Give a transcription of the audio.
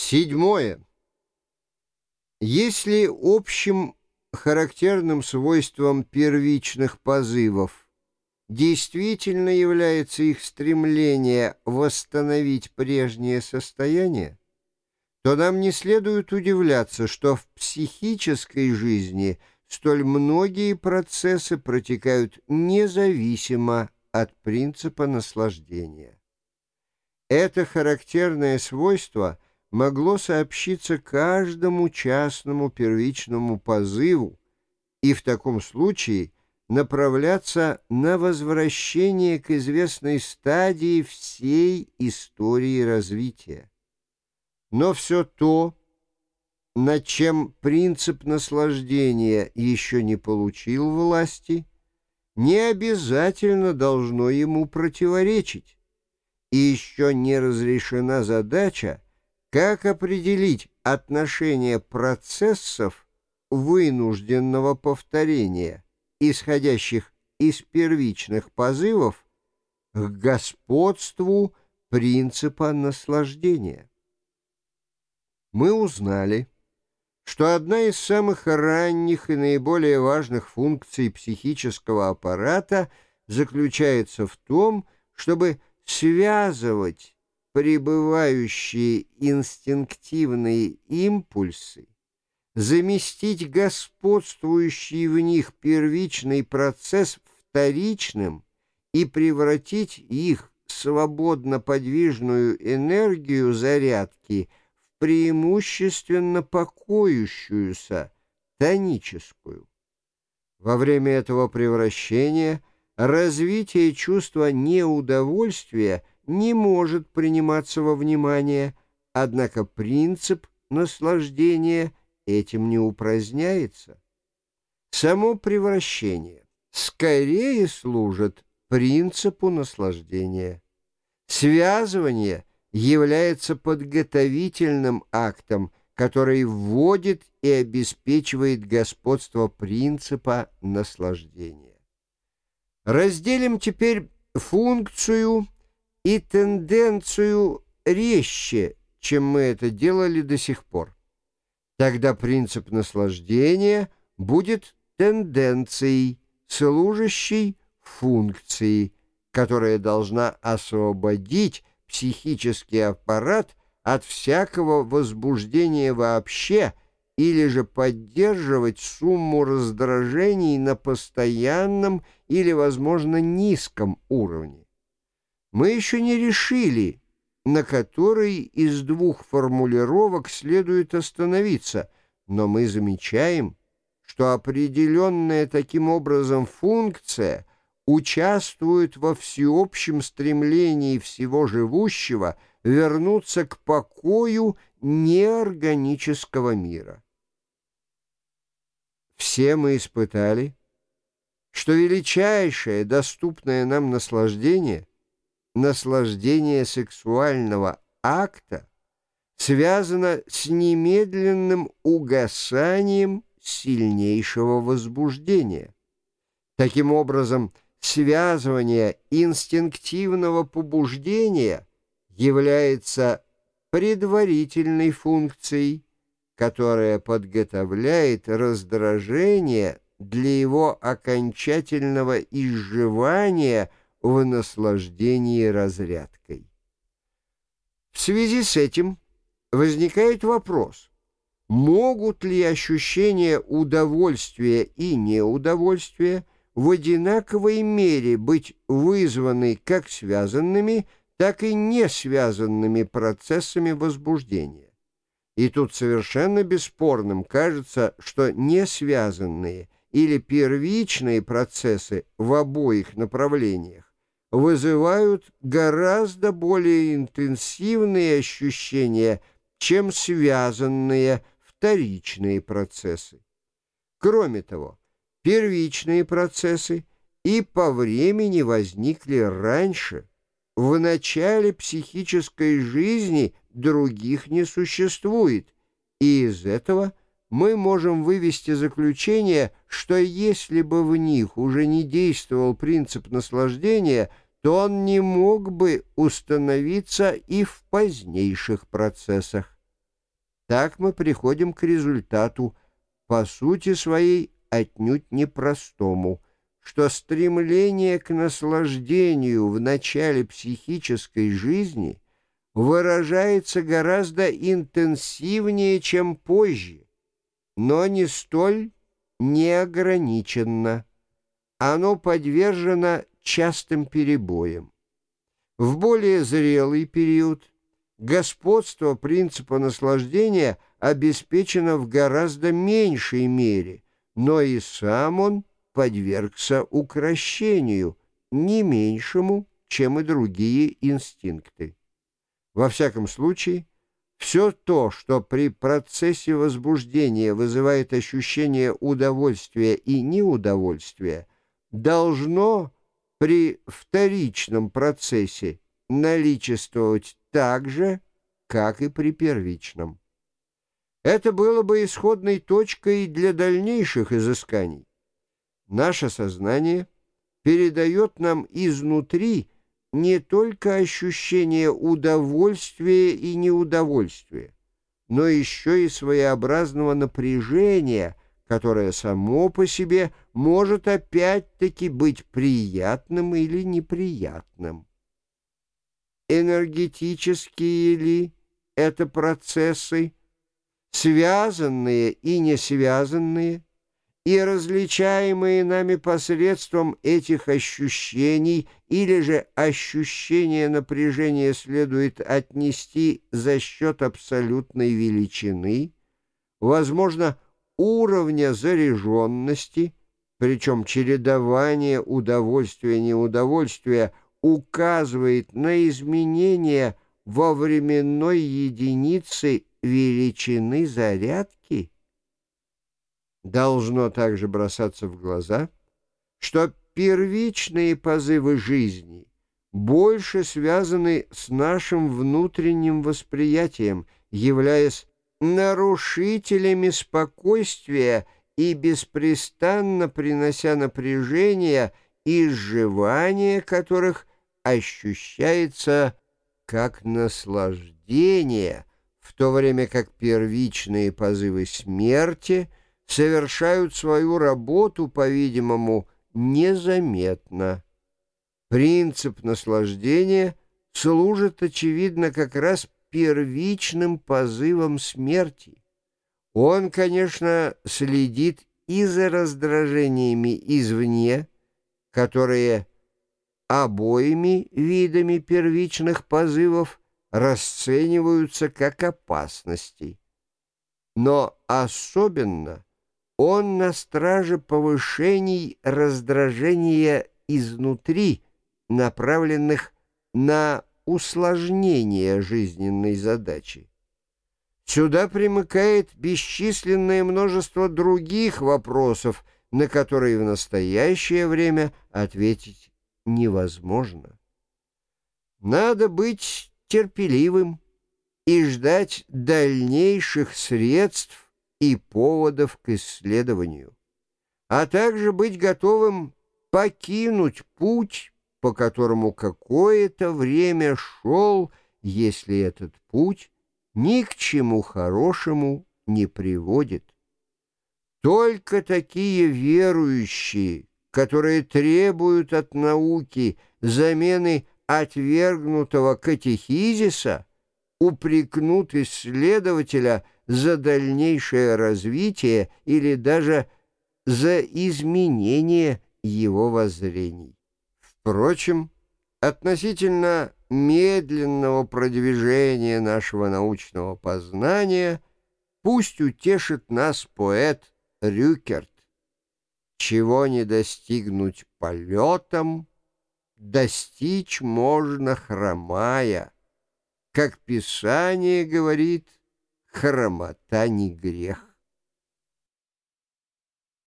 Седьмое. Если общим характерным свойством первичных позывов действительно является их стремление восстановить прежнее состояние, то нам не следует удивляться, что в психической жизни столь многие процессы протекают независимо от принципа наслаждения. Это характерное свойство могло сообщиться каждому частному первичному позыву и в таком случае направляться на возвращение к известной стадии всей истории развития. Но все то, над чем принцип наслаждения еще не получил власти, не обязательно должно ему противоречить, и еще не разрешена задача, как определить отношение процессов вынужденного повторения, исходящих из первичных позывов, к господству принципа наслаждения. Мы узнали, что одна из самых ранних и наиболее важных функций психического аппарата заключается в том, чтобы связывать пребывающие инстинктивные импульсы, заместить господствующий в них первичный процесс вторичным и превратить их свободно подвижную энергию зарядки в преимущественно покоящуюся, тоническую. Во время этого превращения развитие чувства неудовольствия не может приниматься во внимание, однако принцип наслаждения этим не упраздняется. Само превращение скорее служит принципу наслаждения. Связывание является подготовительным актом, который вводит и обеспечивает господство принципа наслаждения. Разделим теперь функцию и тенденцию резче, чем мы это делали до сих пор. Тогда принцип наслаждения будет тенденцией, служащей функцией, которая должна освободить психический аппарат от всякого возбуждения вообще или же поддерживать сумму раздражений на постоянном или, возможно, низком уровне. Мы еще не решили, на которой из двух формулировок следует остановиться, но мы замечаем, что определенная таким образом функция участвует во всеобщем стремлении всего живущего вернуться к покою неорганического мира. Все мы испытали, что величайшее доступное нам наслаждение сексуального акта связано с немедленным угасанием сильнейшего возбуждения. Таким образом, связывание инстинктивного побуждения является предварительной функцией, которая подготовляет раздражение для его окончательного изживания в наслаждении разрядкой. В связи с этим возникает вопрос, могут ли ощущения удовольствия и неудовольствия в одинаковой мере быть вызваны как связанными, так и не связанными процессами возбуждения. И тут совершенно бесспорным кажется, что несвязанные или первичные процессы в обоих направлениях вызывают гораздо более интенсивные ощущения, чем связанные вторичные процессы. Кроме того, первичные процессы и по времени возникли раньше. В начале психической жизни других не существует, и из этого мы можем вывести заключение, что если бы в них уже не действовал принцип наслаждения, то он не мог бы установиться и в позднейших процессах. Так мы приходим к результату, по сути своей отнюдь непростому, что стремление к наслаждению в начале психической жизни выражается гораздо интенсивнее, чем позже, но не столь неограниченно. Оно подвержено частым перебоям. В более зрелый период господство принципа наслаждения обеспечено в гораздо меньшей мере, но и сам он подвергся укрощению, не меньшему, чем и другие инстинкты. Во всяком случае, все то, что при процессе возбуждения вызывает ощущение удовольствия и неудовольствия, должно при вторичном процессе наличествовать так же, как и при первичном. Это было бы исходной точкой для дальнейших изысканий. Наше сознание передает нам изнутри не только ощущение удовольствия и неудовольствия, но еще и своеобразного напряжения, которое само по себе может опять-таки быть приятным или неприятным. Энергетические ли это процессы, связанные и не связанные, и различаемые нами посредством этих ощущений, или же ощущение напряжения следует отнести за счет абсолютной величины, возможно, уровня заряженности, причем чередование удовольствия-неудовольствия указывает на изменения во временной единице величины зарядки. Должно также бросаться в глаза, что первичные позывы жизни больше связаны с нашим внутренним восприятием, являясь нарушителями спокойствия и беспрестанно принося напряжение, изживание которых ощущается как наслаждение, в то время как первичные позывы смерти совершают свою работу, по-видимому, незаметно. Принцип наслаждения служит, очевидно, как раз первичным позывом смерти. Он, конечно, следит и за раздражениями извне, которые обоими видами первичных позывов расцениваются как опасности. Но особенно он на страже повышений раздражения изнутри, направленных на усложнение жизненной задачи. Сюда примыкает бесчисленное множество других вопросов, на которые в настоящее время ответить невозможно. Надо быть терпеливым и ждать дальнейших средств и поводов к исследованию, а также быть готовым покинуть путь, по которому какое-то время шел, если этот путь ни к чему хорошему не приводит. Только такие верующие, которые требуют от науки замены отвергнутого катехизиса, упрекнут исследователя за дальнейшее развитие или даже за изменение его воззрений. Впрочем, относительно медленного продвижения нашего научного познания пусть утешит нас поэт Рюкерт: «Чего не достигнуть полетом, достичь можно хромая. Как Писание говорит, хромота не грех».